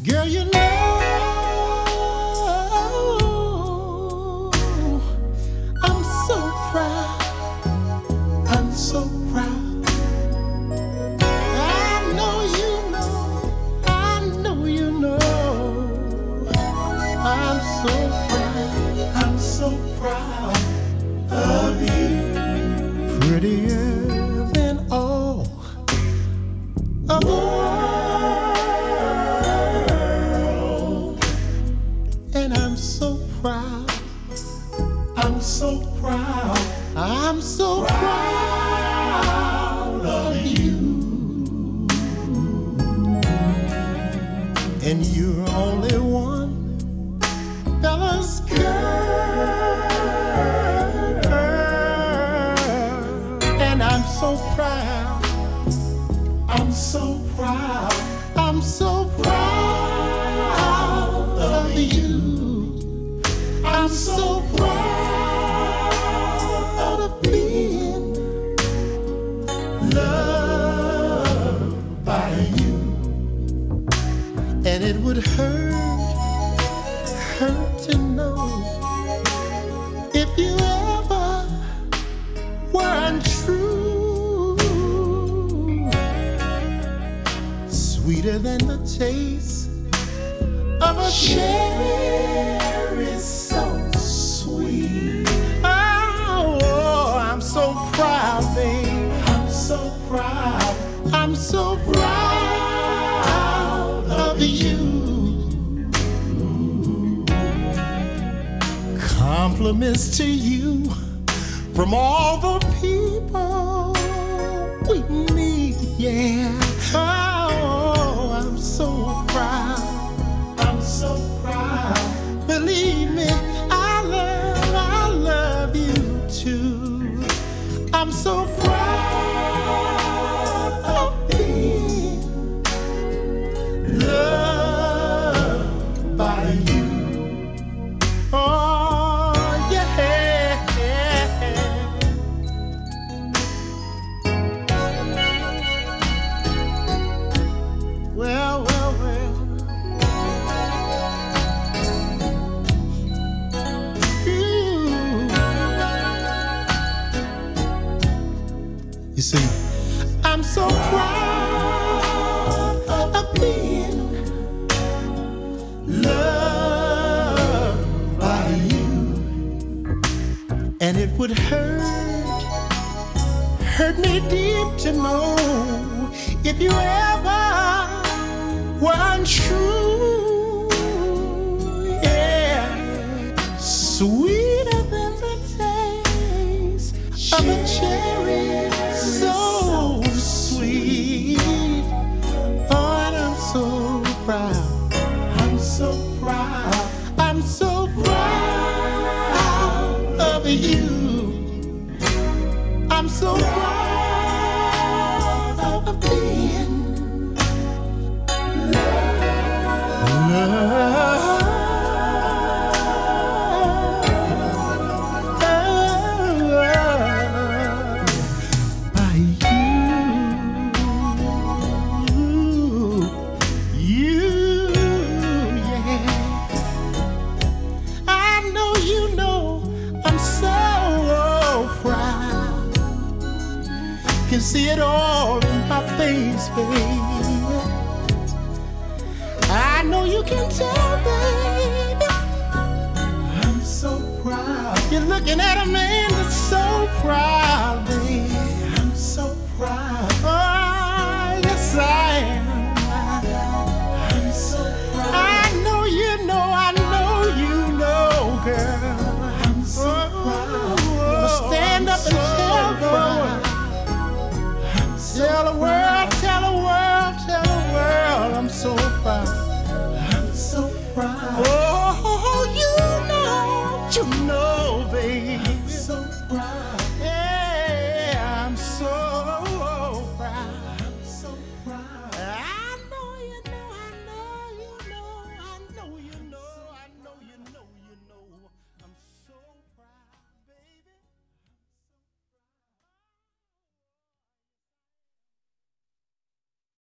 Girl, you know I'm so proud. I'm so proud. I know you know. I know you know. I'm so proud. I'm so proud of you. Prettier than all of the world. And I'm so proud. I'm so proud. I'm so proud of you. And you're only one, fellas, girl. And I'm so proud. I'm so proud. I'm so proud of you. I'm so proud of being loved by you. And it would hurt to know if you ever were untrue. Sweeter than the taste of a cherry, so sweet. Oh, I'm so proud, babe. I'm so proud. I'm so proud of you. Compliments to you from all the people we meet, yeah. Oh, I'm so proud. I'm so proud. Believe me, I love you too. I'm so proud of being loved by you. Oh, yeah. Well. You see, I'm so proud of being loved by you. And it would hurt me deep to know if you ever were untrue. Yeah, sweeter than the taste of a cherry. So sweet. Oh, and I'm so proud. I'm so proud. I'm so proud of you. I'm so proud of being loved. Can see it all in my face, baby. I know you can tell, baby. I'm so proud. You're looking at a man that's so proud.